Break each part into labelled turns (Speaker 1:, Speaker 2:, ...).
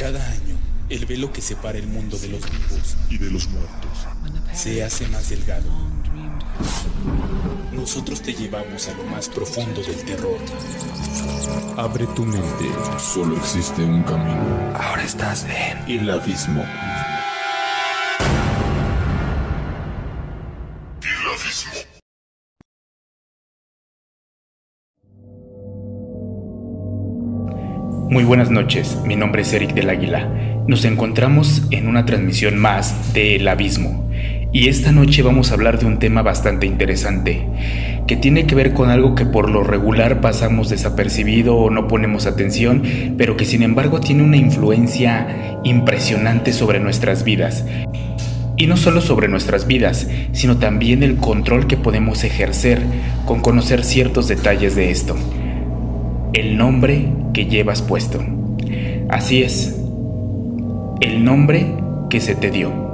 Speaker 1: Cada año, el velo que separa el mundo de los vivos
Speaker 2: y de los muertos
Speaker 1: se hace más delgado. Nosotros te llevamos a lo más profundo del terror.
Speaker 2: Abre tu mente. Solo existe un camino.
Speaker 3: Ahora estás en
Speaker 2: El Abismo.
Speaker 1: Muy buenas noches, mi nombre es Eric del Águila. Nos encontramos en una transmisión más de El Abismo. Y esta noche vamos a hablar de un tema bastante interesante, que tiene que ver con algo que por lo regular pasamos desapercibido o no ponemos atención, pero que sin embargo tiene una influencia impresionante sobre nuestras vidas. Y no solo sobre nuestras vidas, sino también el control que podemos ejercer con conocer ciertos detalles de esto. El nombre que llevas puesto. Así es, el nombre que se te dio.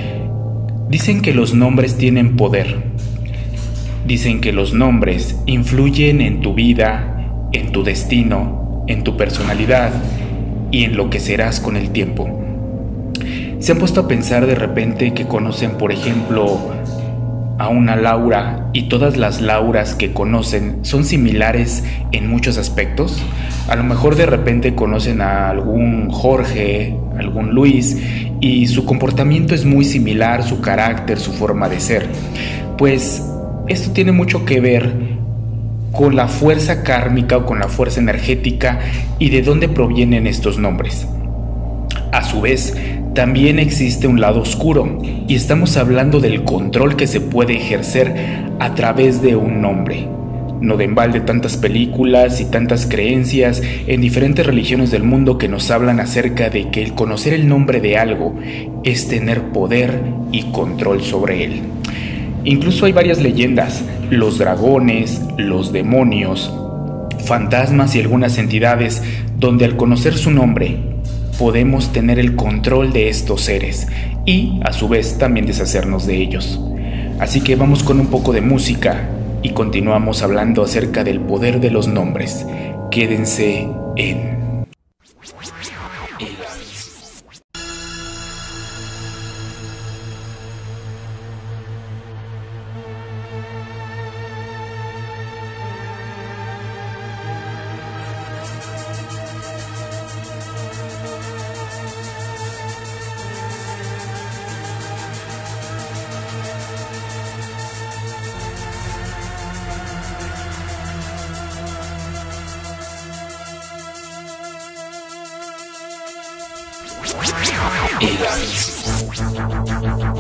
Speaker 1: Dicen que los nombres tienen poder. Dicen que los nombres influyen en tu vida, en tu destino, en tu personalidad y en lo que serás con el tiempo. ¿Se han puesto a pensar de repente que conocen, por ejemplo, a una Laura y todas las Lauras que conocen son similares en muchos aspectos? A lo mejor de repente conocen a algún Jorge, algún Luis, y su comportamiento es muy similar, su carácter, su forma de ser. Pues esto tiene mucho que ver con la fuerza kármica o con la fuerza energética y de dónde provienen estos nombres. A su vez, también existe un lado oscuro, y estamos hablando del control que se puede ejercer a través de un nombre. No de embalde tantas películas y tantas creencias en diferentes religiones del mundo que nos hablan acerca de que el conocer el nombre de algo es tener poder y control sobre él. Incluso hay varias leyendas: los dragones, los demonios, fantasmas y algunas entidades donde al conocer su nombre podemos tener el control de estos seres y a su vez también deshacernos de ellos. Así que vamos con un poco de música y continuamos hablando acerca del poder de los nombres. Quédense en El Abismo. El Abismo.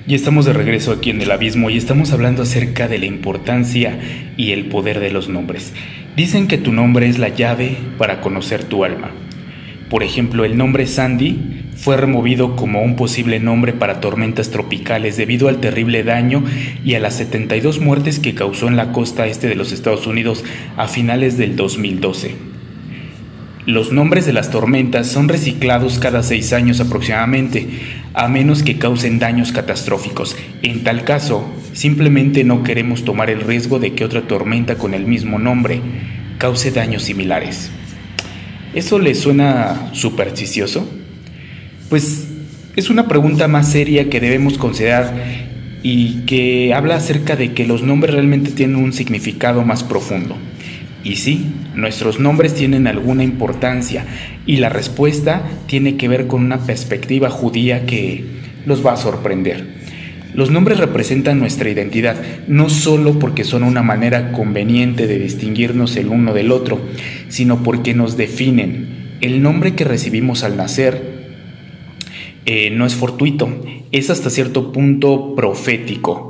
Speaker 1: Ya estamos de regreso aquí en el abismo y estamos hablando acerca de la importancia y el poder de los nombres. Dicen que tu nombre es la llave para conocer tu alma. Por ejemplo, el nombre Sandy fue removido como un posible nombre para tormentas tropicales debido al terrible daño y a las 72 muertes que causó en la costa este de los Estados Unidos a finales del 2012. Los nombres de las tormentas son reciclados cada 6 años aproximadamente, a menos que causen daños catastróficos. En tal caso, simplemente no queremos tomar el riesgo de que otra tormenta con el mismo nombre cause daños similares. ¿Eso les suena supersticioso? Pues es una pregunta más seria que debemos considerar y que habla acerca de que los nombres realmente tienen un significado más profundo. Y sí, nuestros nombres tienen alguna importancia y la respuesta tiene que ver con una perspectiva judía que los va a sorprender. Los nombres representan nuestra identidad, no solo porque son una manera conveniente de distinguirnos el uno del otro, sino porque nos definen. El nombre que recibimos al nacer no es fortuito, es hasta cierto punto profético.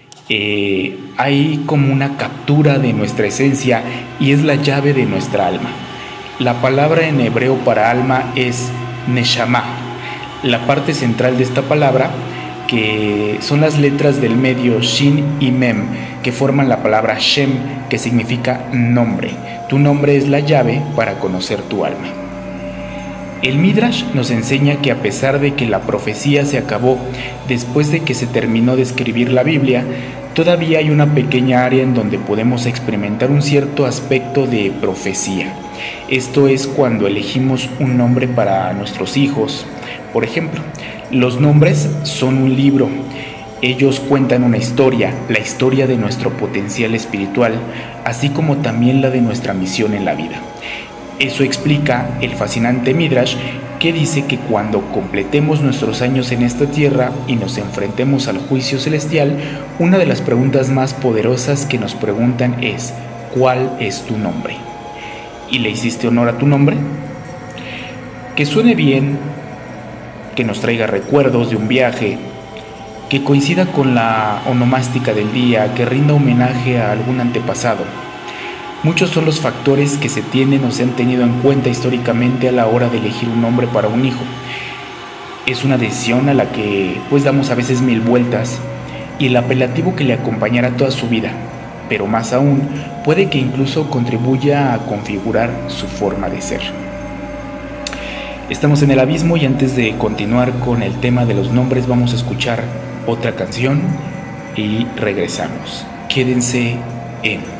Speaker 1: Hay como una captura de nuestra esencia y es la llave de nuestra alma. La palabra en hebreo para alma es neshama. La parte central de esta palabra, que son las letras del medio Shin y Mem, que forman la palabra Shem, que significa nombre. Tu nombre es la llave para conocer tu alma. El Midrash nos enseña que a pesar de que la profecía se acabó después de que se terminó de escribir la Biblia, todavía hay una pequeña área en donde podemos experimentar un cierto aspecto de profecía. Esto es cuando elegimos un nombre para nuestros hijos. Por ejemplo, los nombres son un libro. Ellos cuentan una historia, la historia de nuestro potencial espiritual, así como también la de nuestra misión en la vida. Eso explica el fascinante Midrash que dice que cuando completemos nuestros años en esta tierra y nos enfrentemos al juicio celestial, una de las preguntas más poderosas que nos preguntan es: ¿cuál es tu nombre? ¿Y le hiciste honor a tu nombre? Que suene bien, que nos traiga recuerdos de un viaje, que coincida con la onomástica del día, que rinda homenaje a algún antepasado. Muchos son los factores que se tienen o se han tenido en cuenta históricamente a la hora de elegir un nombre para un hijo. Es una decisión a la que pues damos a veces 1000 vueltas y el apelativo que le acompañará toda su vida, pero más aún puede que incluso contribuya a configurar su forma de ser. Estamos en el abismo y antes de continuar con el tema de los nombres vamos a escuchar otra canción y regresamos. Quédense en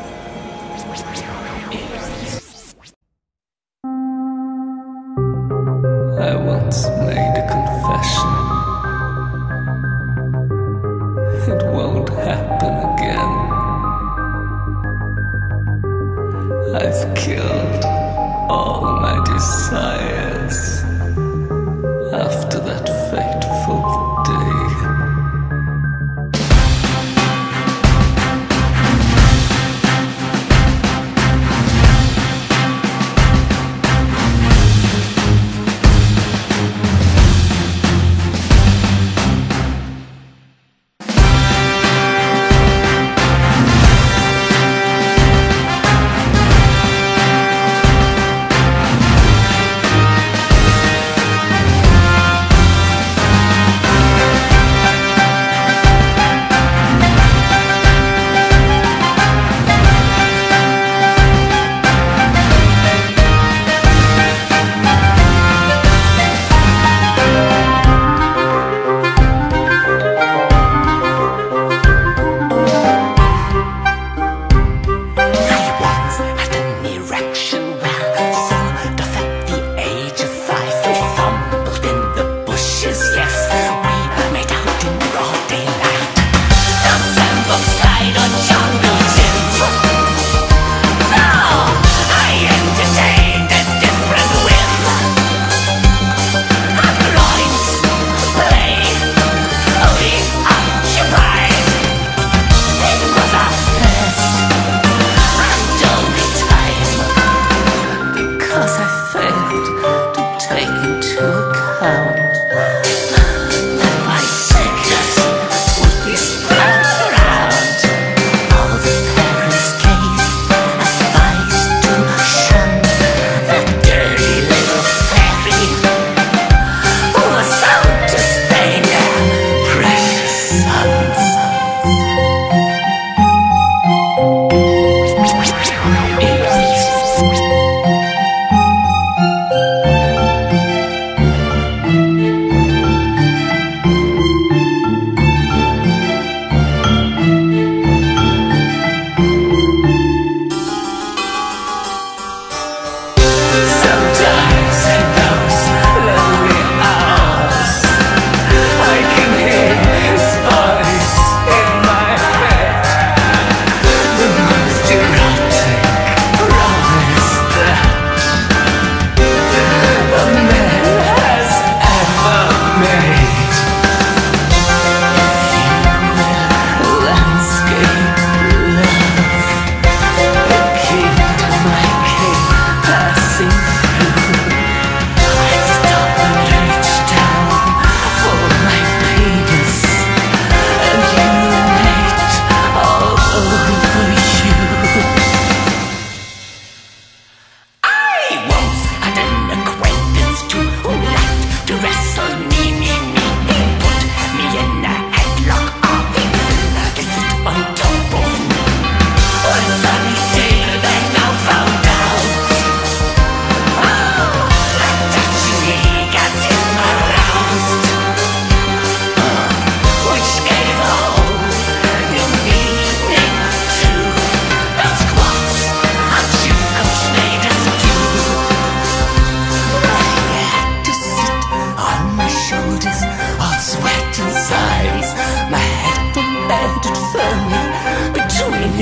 Speaker 3: I once made a confession. It won't happen again. I've killed all my desires after that fateful day.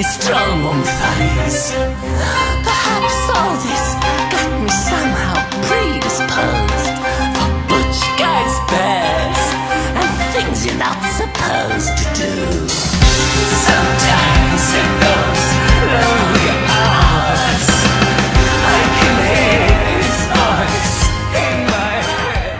Speaker 3: his strong warm thighs. Perhaps all this got me somehow predisposed for butch guys' bears and things you're not supposed to do. Sometimes in those lonely hours, I can hear his voice in my head.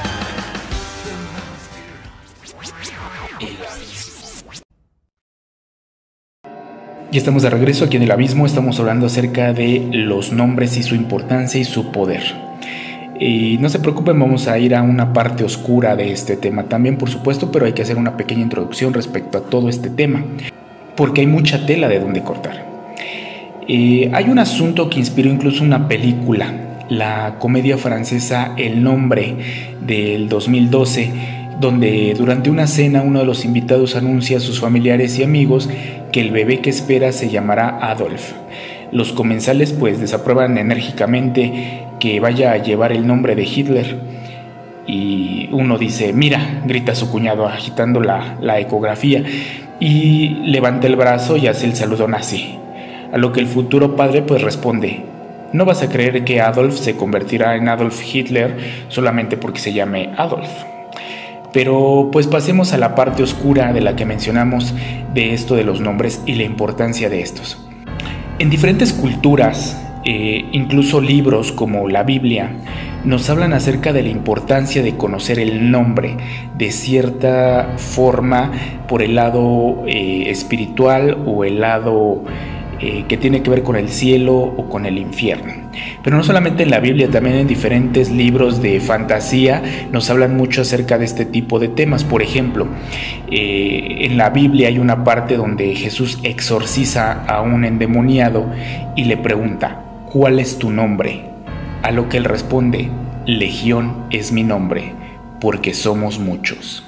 Speaker 1: Y estamos de regreso aquí en El Abismo. Estamos hablando acerca de los nombres y su importancia y su poder. Y no se preocupen, vamos a ir a una parte oscura de este tema también, por supuesto, pero hay que hacer una pequeña introducción respecto a todo este tema, porque hay mucha tela de donde cortar. Hay un asunto que inspiró incluso una película, la comedia francesa El Nombre del 2012, donde durante una cena uno de los invitados anuncia a sus familiares y amigos que el bebé que espera se llamará Adolf. Los comensales pues desaprueban enérgicamente que vaya a llevar el nombre de Hitler, y uno dice, mira, grita su cuñado agitando la ecografía y levanta el brazo y hace el saludo nazi, a lo que el futuro padre pues responde, no vas a creer que Adolf se convertirá en Adolf Hitler solamente porque se llame Adolf. Pero pues pasemos a la parte oscura de la que mencionamos de esto de los nombres y la importancia de estos. En diferentes culturas, incluso libros como la Biblia, nos hablan acerca de la importancia de conocer el nombre de cierta forma por el lado espiritual o el lado que tiene que ver con el cielo o con el infierno. Pero no solamente en la Biblia, también en diferentes libros de fantasía nos hablan mucho acerca de este tipo de temas. Por ejemplo, en la Biblia hay una parte donde Jesús exorciza a un endemoniado y le pregunta, ¿cuál es tu nombre? A lo que él responde, Legión es mi nombre, porque somos muchos.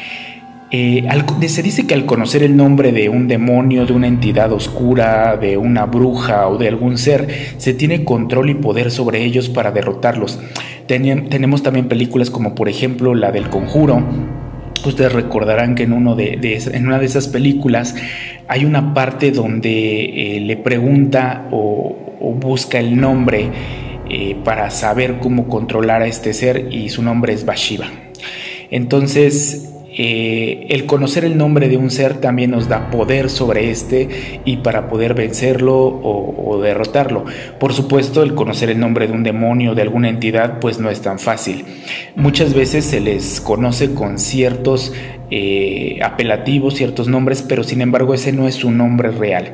Speaker 1: Se dice que al conocer el nombre de un demonio, de una entidad oscura, de una bruja o de algún ser, se tiene control y poder sobre ellos para derrotarlos. Tenemos también películas como por ejemplo la del Conjuro. Ustedes recordarán que en una de esas películas hay una parte donde le pregunta o busca el nombre para saber cómo controlar a este ser, y su nombre es Bathsheba. Entonces, el conocer el nombre de un ser también nos da poder sobre este y para poder vencerlo o derrotarlo. Por supuesto, el conocer el nombre de un demonio, de alguna entidad, pues no es tan fácil. Muchas veces se les conoce con ciertos apelativos, ciertos nombres, pero sin embargo ese no es su nombre real.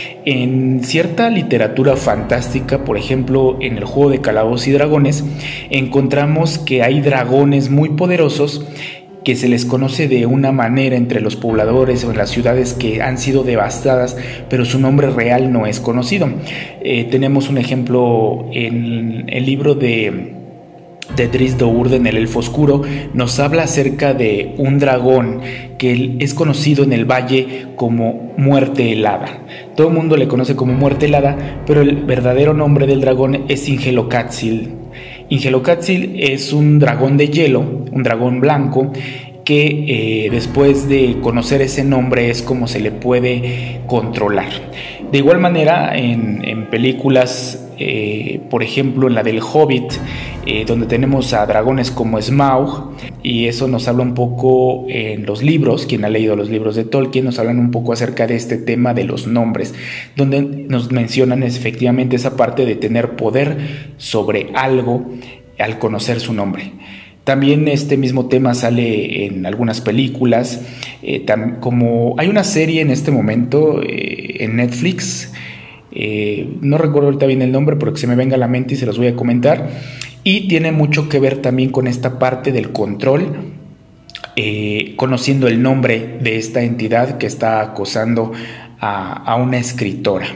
Speaker 1: En cierta literatura fantástica, por ejemplo en el juego de Calabozos y Dragones, encontramos que hay dragones muy poderosos que se les conoce de una manera entre los pobladores o en las ciudades que han sido devastadas, pero su nombre real no es conocido. Tenemos un ejemplo en el libro de Drizzt Do'Urden, el Elfo Oscuro, nos habla acerca de un dragón que es conocido en el valle como Muerte Helada. Todo el mundo le conoce como Muerte Helada, pero el verdadero nombre del dragón es Ingelocatzil. Ingelocatzil es un dragón de hielo, un dragón blanco, que después de conocer ese nombre es como se le puede controlar. De igual manera, en películas, por ejemplo en la del Hobbit, donde tenemos a dragones como Smaug, y eso nos habla un poco en los libros, quien ha leído los libros de Tolkien, nos hablan un poco acerca de este tema de los nombres, donde nos mencionan efectivamente esa parte de tener poder sobre algo al conocer su nombre. También este mismo tema sale en algunas películas, como hay una serie en este momento en Netflix, no recuerdo ahorita bien el nombre, pero que se me venga a la mente y se los voy a comentar, y tiene mucho que ver también con esta parte del control, conociendo el nombre de esta entidad que está acosando a una escritora.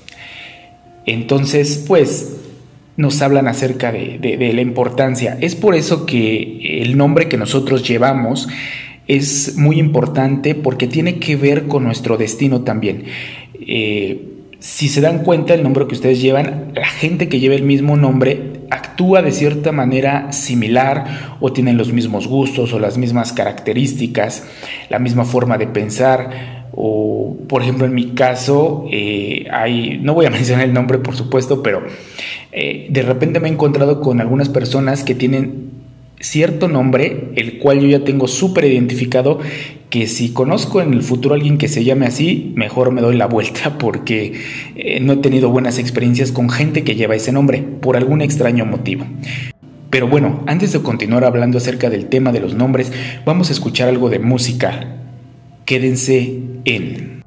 Speaker 1: Entonces, pues nos hablan acerca de la importancia. Es por eso que el nombre que nosotros llevamos es muy importante, porque tiene que ver con nuestro destino también. Si se dan cuenta, el nombre que ustedes llevan, la gente que lleva el mismo nombre actúa de cierta manera similar, o tienen los mismos gustos o las mismas características, la misma forma de pensar, O por ejemplo en mi caso, no voy a mencionar el nombre por supuesto, pero de repente me he encontrado con algunas personas que tienen cierto nombre, el cual yo ya tengo súper identificado, que si conozco en el futuro a alguien que se llame así, mejor me doy la vuelta, porque no he tenido buenas experiencias con gente que lleva ese nombre, por algún extraño motivo. Pero bueno, antes de continuar hablando acerca del tema de los nombres, vamos a escuchar algo de música. Quédense en...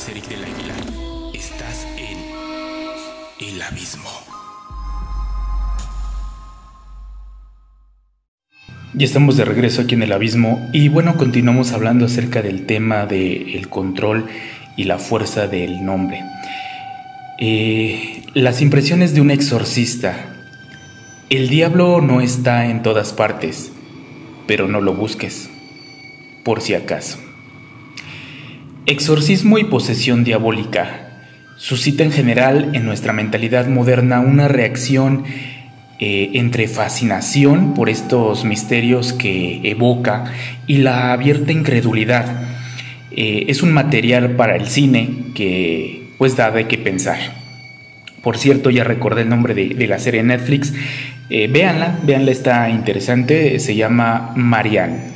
Speaker 1: es Eric del Águila. Estás en El Abismo. Ya estamos de regreso aquí en El Abismo y bueno, continuamos hablando acerca del tema del control y la fuerza del nombre. Las impresiones de un exorcista. El diablo no está en todas partes, pero no lo busques, por si acaso. Exorcismo y posesión diabólica suscita en general en nuestra mentalidad moderna una reacción entre fascinación por estos misterios que evoca y la abierta incredulidad. Es un material para el cine que pues da de qué pensar. Por cierto, ya recordé el nombre de la serie Netflix. Véanla, está interesante, se llama Marianne.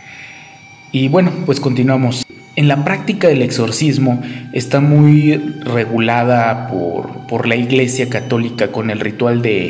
Speaker 1: Y bueno, pues continuamos. En la práctica del exorcismo está muy regulada por la Iglesia Católica con el rito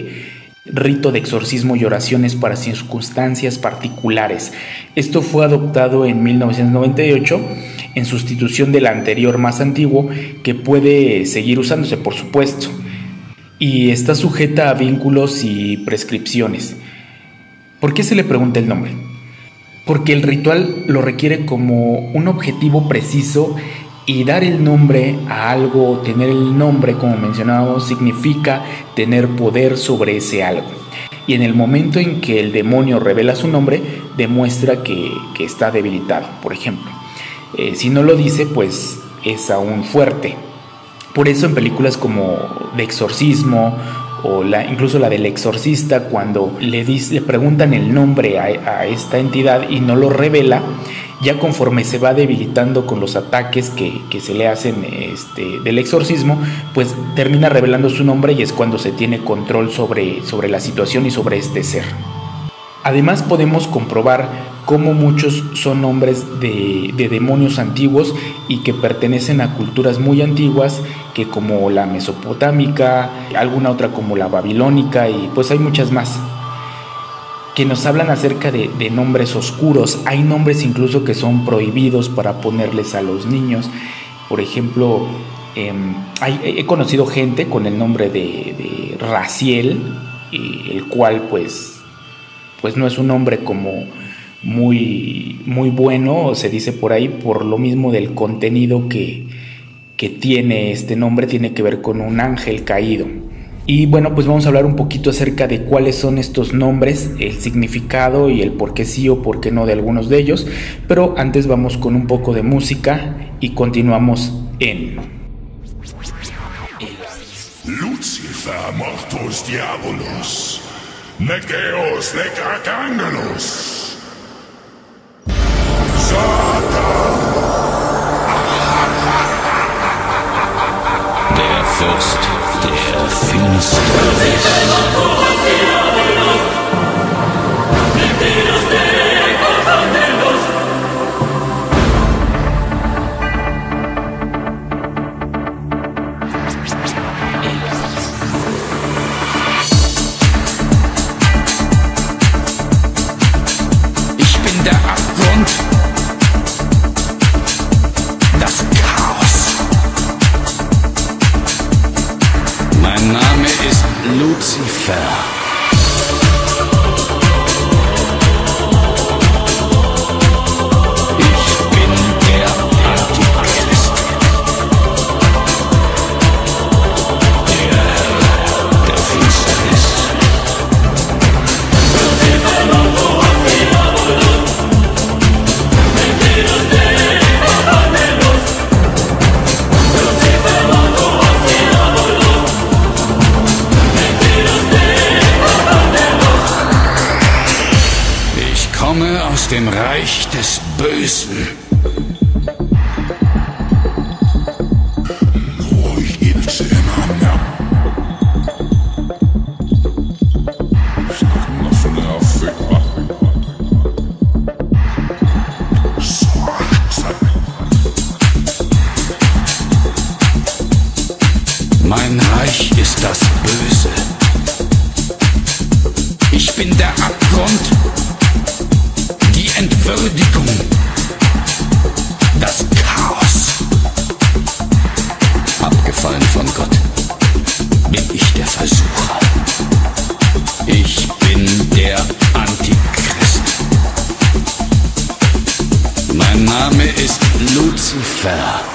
Speaker 1: de exorcismo y oraciones para circunstancias particulares. Esto fue adoptado en 1998 en sustitución del anterior más antiguo, que puede seguir usándose, por supuesto, y está sujeta a vínculos y prescripciones. ¿Por qué se le pregunta el nombre? Porque el ritual lo requiere como un objetivo preciso y dar el nombre a algo, tener el nombre, como mencionábamos, significa tener poder sobre ese algo. Y en el momento en que el demonio revela su nombre, demuestra que está debilitado, por ejemplo. Si no lo dice, pues es aún fuerte. Por eso en películas como de exorcismo o incluso la del exorcista, cuando le preguntan el nombre a esta entidad y no lo revela, ya conforme se va debilitando con los ataques que se le hacen del exorcismo, pues termina revelando su nombre y es cuando se tiene control sobre la situación y sobre este ser. Además podemos comprobar cómo muchos son nombres de demonios antiguos y que pertenecen a culturas muy antiguas, que como la mesopotámica, alguna otra como la babilónica, y pues hay muchas más que nos hablan acerca de nombres oscuros. Hay nombres incluso que son prohibidos para ponerles a los niños. Por ejemplo, he conocido gente con el nombre de Raziel, el cual pues no es un nombre como muy, muy bueno, se dice por ahí, por lo mismo del contenido que tiene este nombre. Tiene que ver con un ángel caído. Y bueno, pues vamos a hablar un poquito acerca de cuáles son estos nombres, el significado y el por qué sí o por qué no de algunos de ellos. Pero antes vamos con un poco de música y continuamos en
Speaker 2: Lucifer mortus diabolos, negeos necacángalos, Satan,
Speaker 4: der Fürst der Finsternis. Ich bin der Abgrund, das Chaos. Mein Name ist Lucifer. Ich bin der Antichrist. Der Herr der Finsternis. Ich komme aus dem Reich des Bösen. Mein Reich ist das Böse. Ich bin der Abgrund, die Entwürdigung, das Chaos. Lucifer.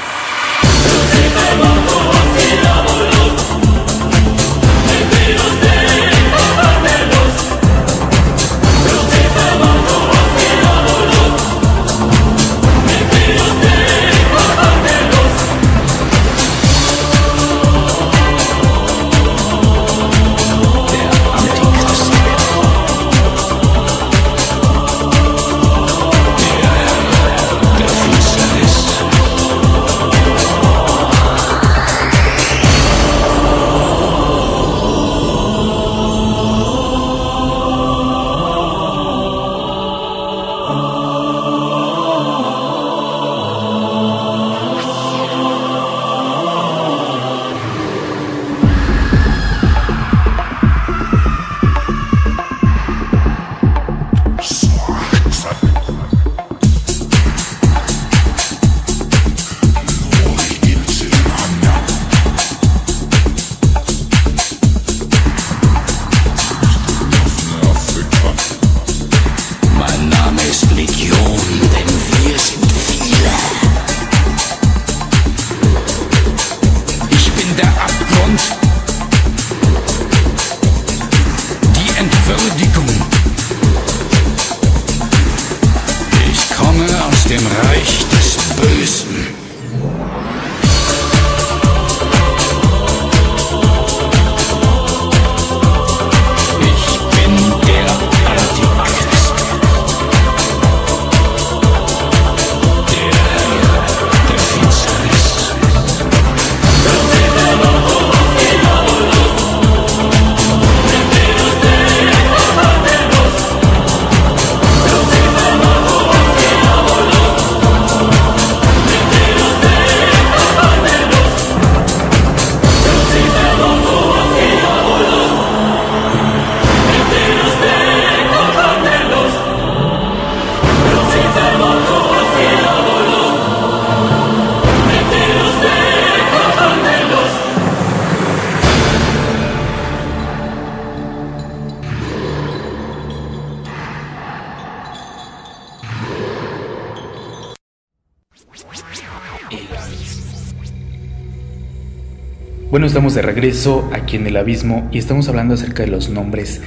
Speaker 1: Bueno, estamos de regreso aquí en el abismo y estamos hablando acerca de los nombres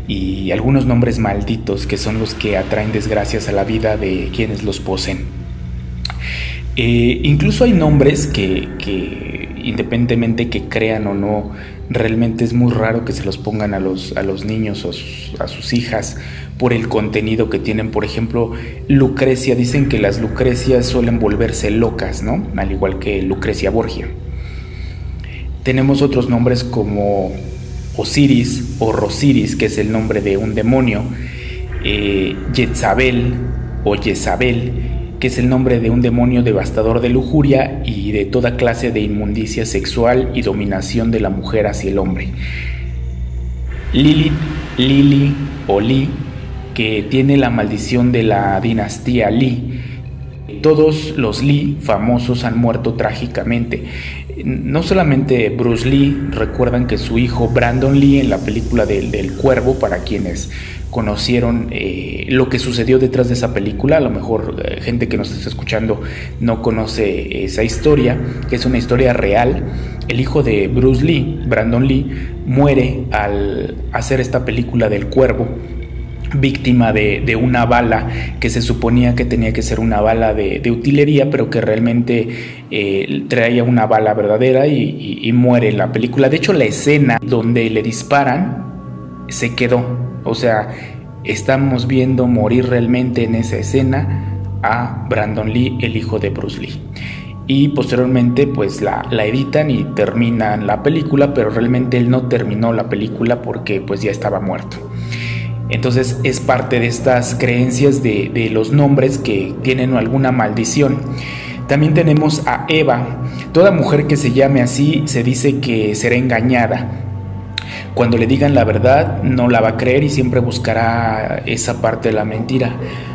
Speaker 1: y algunos nombres malditos que son los que atraen desgracias a la vida de quienes los poseen. Incluso hay nombres que independientemente que crean o no, realmente es muy raro que se los pongan a los niños o a sus hijas por el contenido que tienen. Por ejemplo, Lucrecia, dicen que las Lucrecias suelen volverse locas, ¿no? Al igual que Lucrecia Borgia. Tenemos otros nombres como Osiris o Rosiris, que es el nombre de un demonio, Jezabel o Jezabel, que es el nombre de un demonio devastador de lujuria y de toda clase de inmundicia sexual y dominación de la mujer hacia el hombre. Lilith, Lili o Li, que tiene la maldición de la dinastía Li. Todos los Li famosos han muerto trágicamente. No solamente Bruce Lee, recuerdan que su hijo Brandon Lee en la película del Cuervo, para quienes conocieron lo que sucedió detrás de esa película, a lo mejor gente que nos está escuchando no conoce esa historia, que es una historia real. El hijo de Bruce Lee, Brandon Lee, muere al hacer esta película del Cuervo, víctima de una bala que se suponía que tenía que ser una bala de utilería, pero que realmente traía una bala verdadera y muere en la película. De hecho, la escena donde le disparan se quedó, o sea, estamos viendo morir realmente en esa escena a Brandon Lee, el hijo de Bruce Lee. Y posteriormente pues la editan y terminan la película, pero realmente él no terminó la película porque pues ya estaba muerto. Entonces es parte de estas creencias de los nombres que tienen alguna maldición. También tenemos a Eva. Toda mujer que se llame así se dice que será engañada. Cuando le digan la verdad no la va a creer y siempre buscará esa parte de la mentira.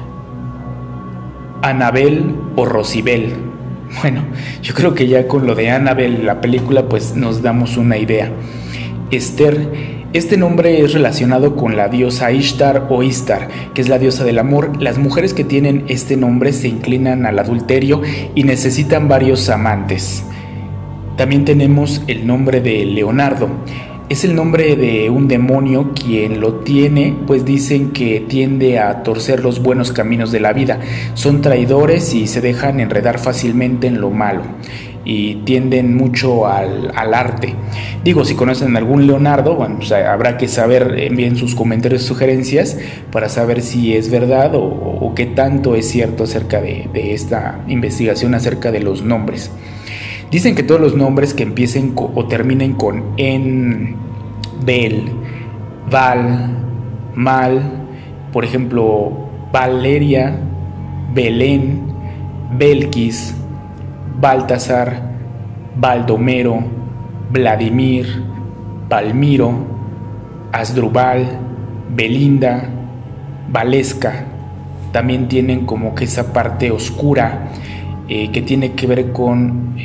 Speaker 1: Anabel o Rosibel. Bueno, yo creo que ya con lo de Annabelle, la película, pues nos damos una idea. Esther. Este nombre es relacionado con la diosa Ishtar o Istar, que es la diosa del amor. Las mujeres que tienen este nombre se inclinan al adulterio y necesitan varios amantes. También tenemos el nombre de Leonardo. Es el nombre de un demonio. Quien lo tiene, pues dicen que tiende a torcer los buenos caminos de la vida. Son traidores y se dejan enredar fácilmente en lo malo, y tienden mucho al arte. Digo, si conocen algún Leonardo, bueno, pues habrá que saber, envíen sus comentarios y sugerencias para saber si es verdad o qué tanto es cierto acerca de esta investigación acerca de los nombres. Dicen que todos los nombres que empiecen o terminen con en, Bel, Val, Mal, por ejemplo, Valeria, Belén, Belkis, Baltasar, Baldomero, Vladimir, Palmiro, Asdrúbal, Belinda, Valesca, también tienen como que esa parte oscura que tiene que ver con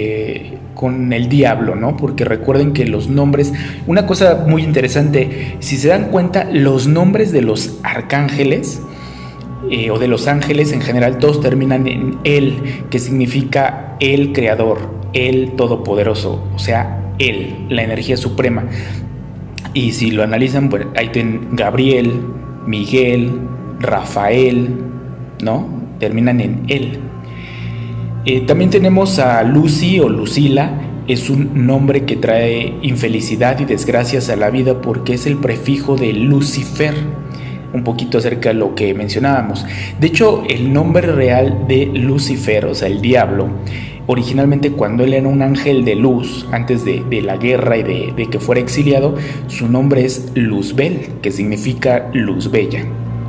Speaker 1: el diablo, ¿no? Porque recuerden que los nombres, una cosa muy interesante, si se dan cuenta, los nombres de los arcángeles o de los ángeles en general, todos terminan en él, que significa el creador, el todopoderoso, o sea, él, la energía suprema. Y si lo analizan, pues ahí tienen Gabriel, Miguel, Rafael, ¿no? Terminan en él. También tenemos a Lucy o Lucila. Es un nombre que trae infelicidad y desgracias a la vida porque es el prefijo de Lucifer, un poquito acerca de lo que mencionábamos. De hecho, el nombre real de Lucifer, o sea, el diablo, originalmente cuando él era un ángel de luz, antes de la guerra y de que fuera exiliado, su nombre es Luzbel, que significa luz bella.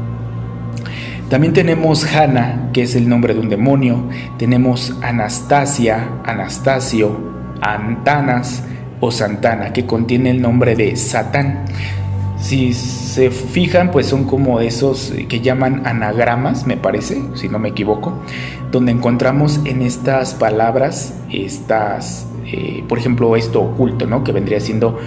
Speaker 1: También tenemos Hanna, que es el nombre de un demonio. Tenemos Anastasia, Anastasio, Antanas o Santana, que contiene el nombre de Satán. Si se fijan, pues son como esos que llaman anagramas, me parece, si no me equivoco, donde encontramos en estas palabras, por ejemplo, esto oculto, ¿no? Que vendría siendo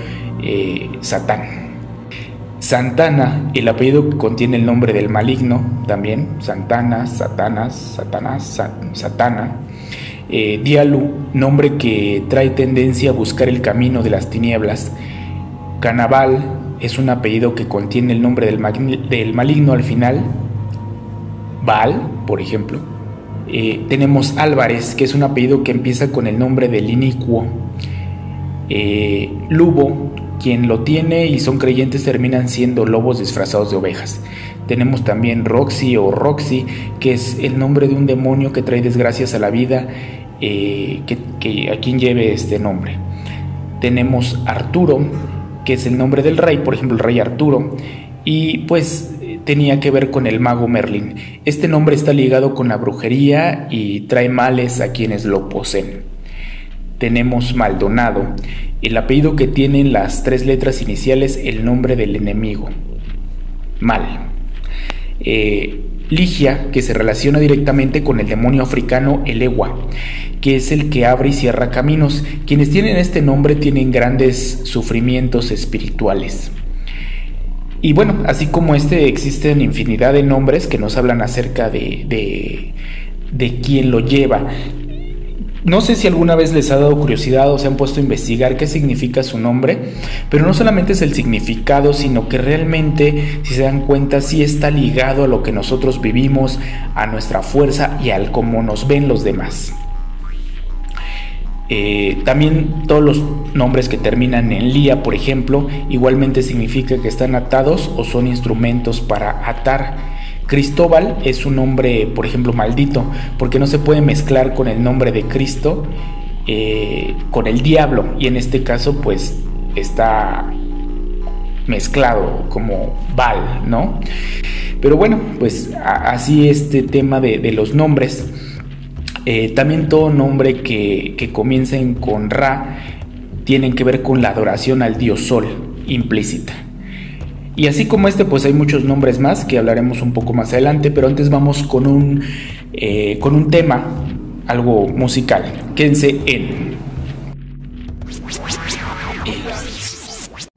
Speaker 1: Satán. Santana, el apellido que contiene el nombre del maligno, también, Santana, Satanás, Satanás, Satana. Dialu, nombre que trae tendencia a buscar el camino de las tinieblas. Canaval es un apellido que contiene el nombre del maligno al final. Baal, por ejemplo. Tenemos Álvarez, que es un apellido que empieza con el nombre del inicuo. Lubo, quien lo tiene y son creyentes terminan siendo lobos disfrazados de ovejas. Tenemos también Roxy o Roxy, que es el nombre de un demonio que trae desgracias a la vida, que a quien lleve este nombre. Tenemos Arturo, que es el nombre del rey, por ejemplo el rey Arturo, y pues tenía que ver con el mago Merlín. Este nombre está ligado con la brujería y trae males a quienes lo poseen. Tenemos Maldonado, el apellido que tienen las 3 letras iniciales, el nombre del enemigo, Mal. Ligia, que se relaciona directamente con el demonio africano Elewa, que es el que abre y cierra caminos. Quienes tienen este nombre tienen grandes sufrimientos espirituales. Y bueno, así como existen infinidad de nombres que nos hablan acerca de quién lo lleva. No sé si alguna vez les ha dado curiosidad o se han puesto a investigar qué significa su nombre, pero no solamente es el significado, sino que realmente, si se dan cuenta, sí está ligado a lo que nosotros vivimos, a nuestra fuerza y al cómo nos ven los demás. También todos los nombres que terminan en lía, por ejemplo, igualmente significa que están atados o son instrumentos para atar. Cristóbal es un nombre, por ejemplo, maldito, porque no se puede mezclar con el nombre de Cristo, con el diablo, y en este caso pues está mezclado como Baal, ¿no? Pero bueno, pues así este tema de los nombres. También todo nombre que comiencen con Ra tienen que ver con la adoración al dios Sol implícita. Y así como pues hay muchos nombres más que hablaremos un poco más adelante, pero antes vamos con un tema, algo musical. Quédense en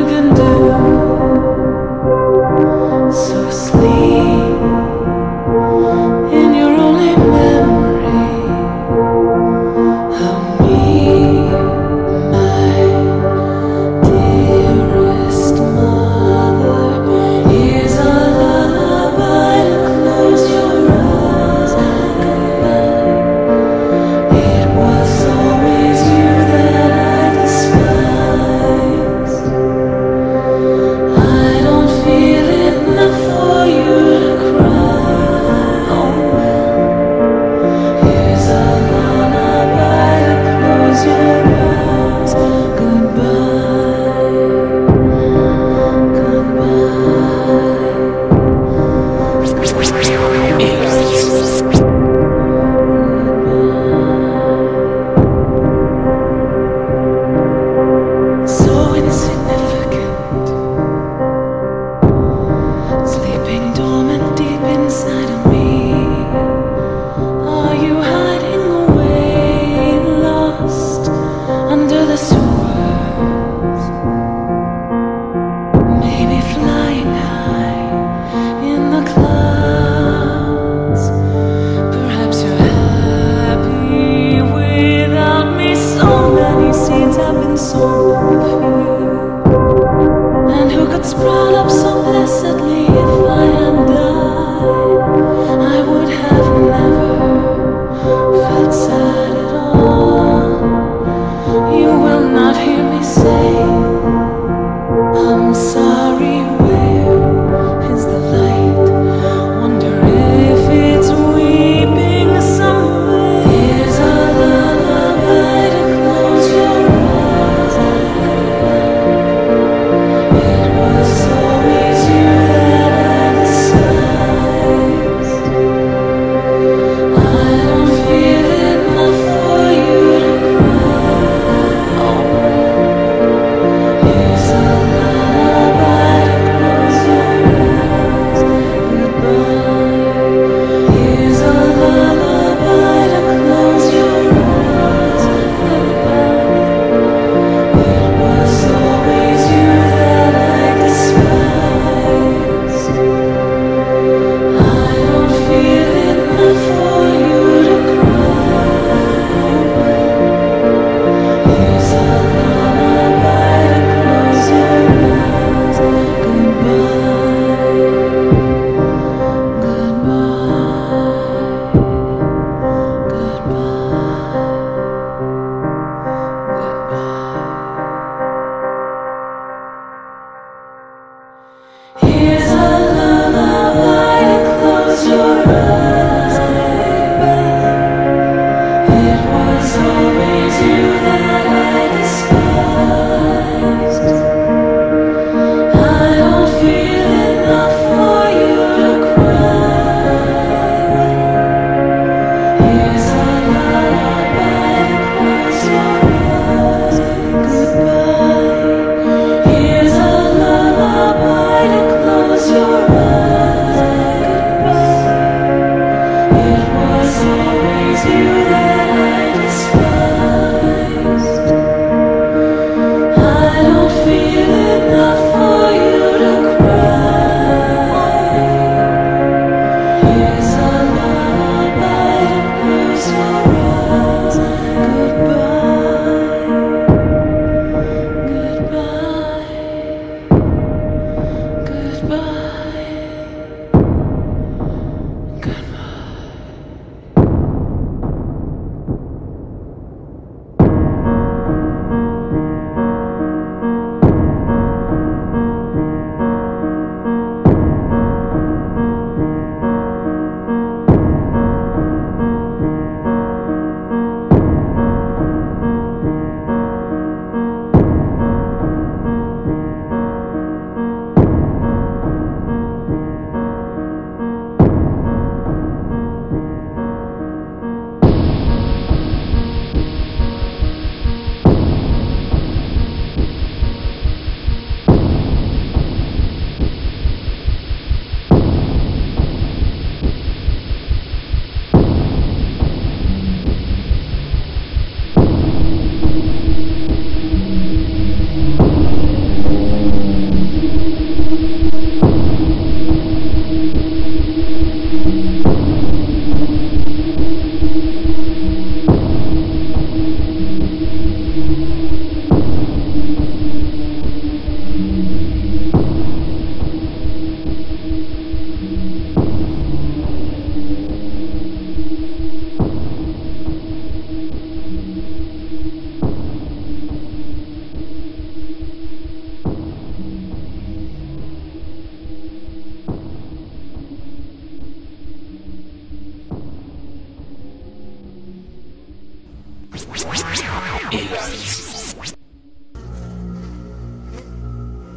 Speaker 3: can do. So sleep in your only memory of me, my dearest mother. Here's a lullaby to close your eyes. Goodnight. It was always you that I despised. I don't feel enough for you to cry. Oh, here's a lullaby to close your eyes. Goodbye, goodbye. So insignificant, sleeping dormant deep inside of me. Are you hiding away, lost under the sewers? Maybe flying high in the clouds. Perhaps you're happy without me. So many seeds have been sown in the field. And who could sprout up so blessedly if I had died? I would have never felt sad at all. You will not hear me say, I'm sorry. Where is the light? Wonder if it's weeping somewhere. Here's a lullaby to close your eyes.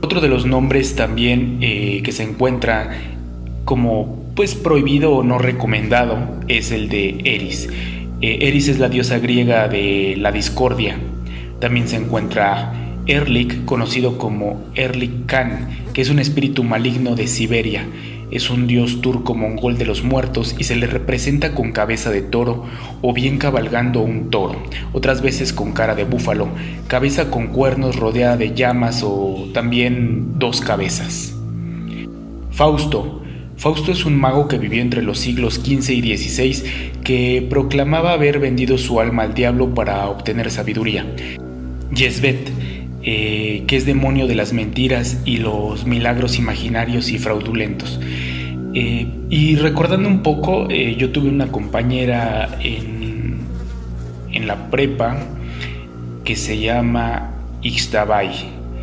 Speaker 1: Otro de los nombres también que se encuentra como pues prohibido o no recomendado es el de Eris. Eris es la diosa griega de la discordia. También se encuentra Erlik, conocido como Erlik Khan, que es un espíritu maligno de Siberia. Es un dios turco-mongol de los muertos y se le representa con cabeza de toro o bien cabalgando un toro, otras veces con cara de búfalo, cabeza con cuernos rodeada de llamas o también dos cabezas. Fausto es un mago que vivió entre los siglos XV y XVI que proclamaba haber vendido su alma al diablo para obtener sabiduría. Yesvet, que es demonio de las mentiras y los milagros imaginarios y fraudulentos. Y recordando un poco, yo tuve una compañera en la prepa que se llama Ixtabay.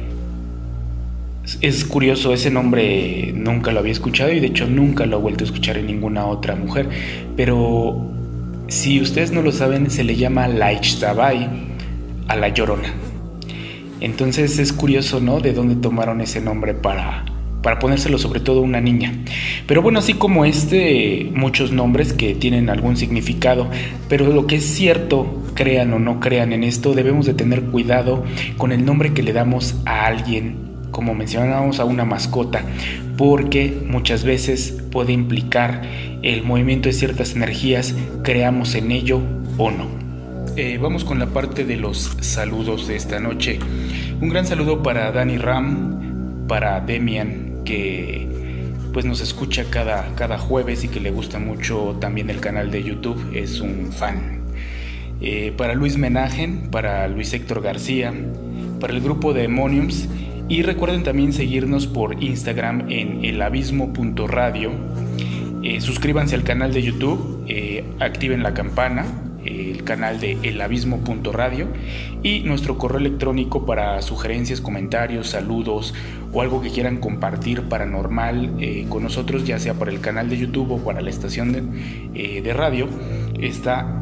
Speaker 1: Es curioso, ese nombre nunca lo había escuchado y de hecho nunca lo he vuelto a escuchar en ninguna otra mujer, pero si ustedes no lo saben, se le llama la Ixtabay a la Llorona. Entonces es curioso, ¿no?, de dónde tomaron ese nombre para ponérselo sobre todo a una niña. Pero bueno, así como muchos nombres que tienen algún significado, pero lo que es cierto, crean o no crean en esto, debemos de tener cuidado con el nombre que le damos a alguien, como mencionábamos, a una mascota, porque muchas veces puede implicar el movimiento de ciertas energías, creamos en ello o no. Vamos con la parte de los saludos de esta noche. Un gran saludo para Dani Ram, para Demian, que pues nos escucha cada jueves y que le gusta mucho también el canal de YouTube, es un fan. Para Luis Menagen, para Luis Héctor García, para el grupo de Demoniums, y recuerden también seguirnos por Instagram en elabismo.radio. Suscríbanse al canal de YouTube, activen la campana, el canal de elabismo.radio, y nuestro correo electrónico para sugerencias, comentarios, saludos o algo que quieran compartir paranormal con nosotros, ya sea para el canal de YouTube o para la estación de radio, está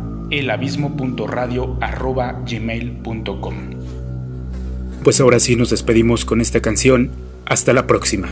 Speaker 1: elabismo.radio@gmail.com. Pues ahora sí nos despedimos con esta canción. Hasta la próxima.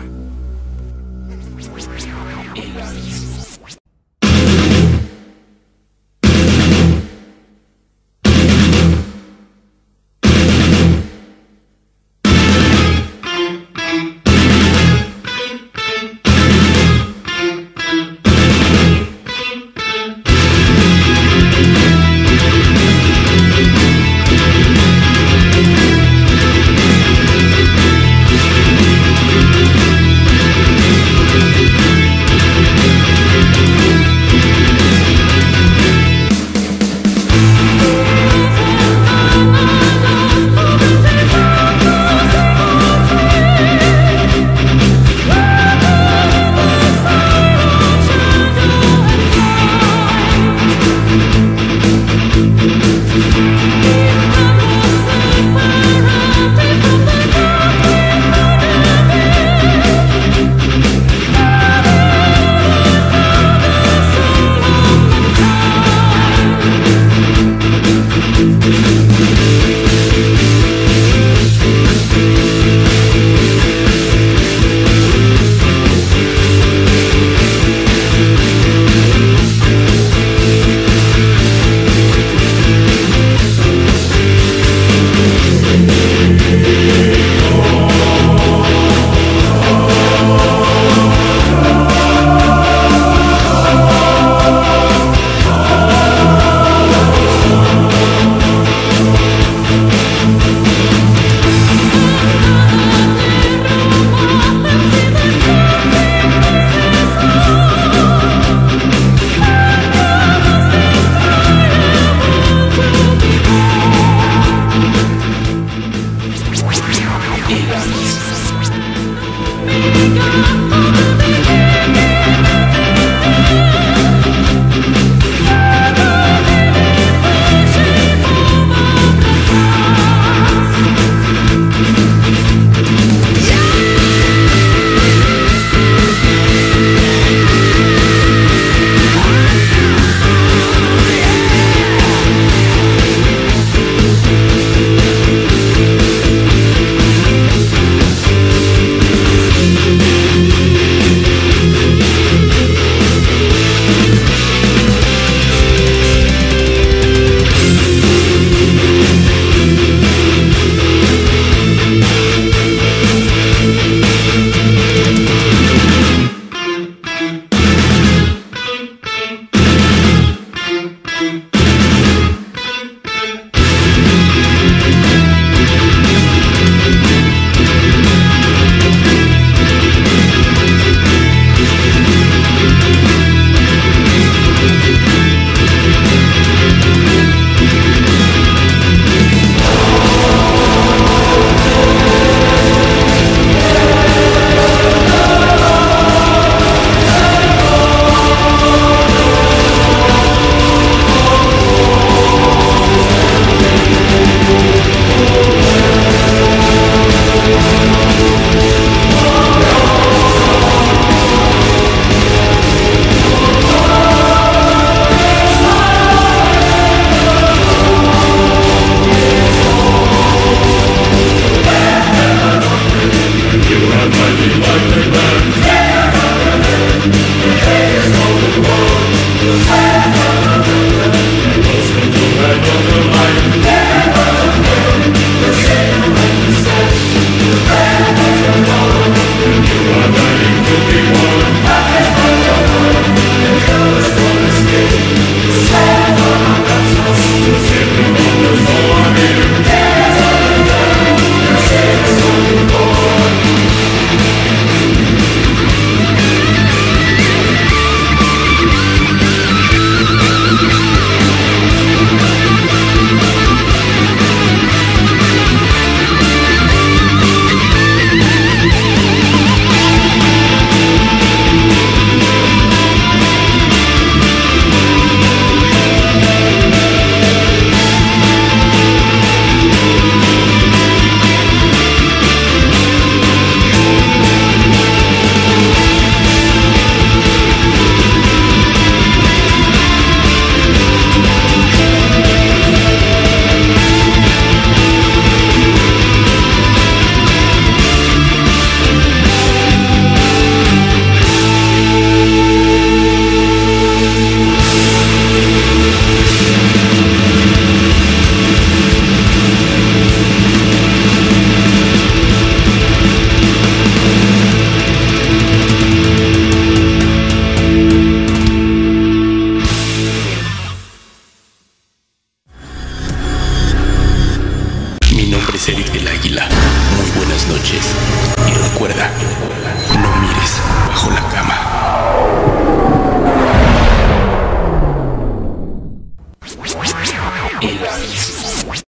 Speaker 1: Águila. Muy buenas noches. Y recuerda, no mires bajo la cama.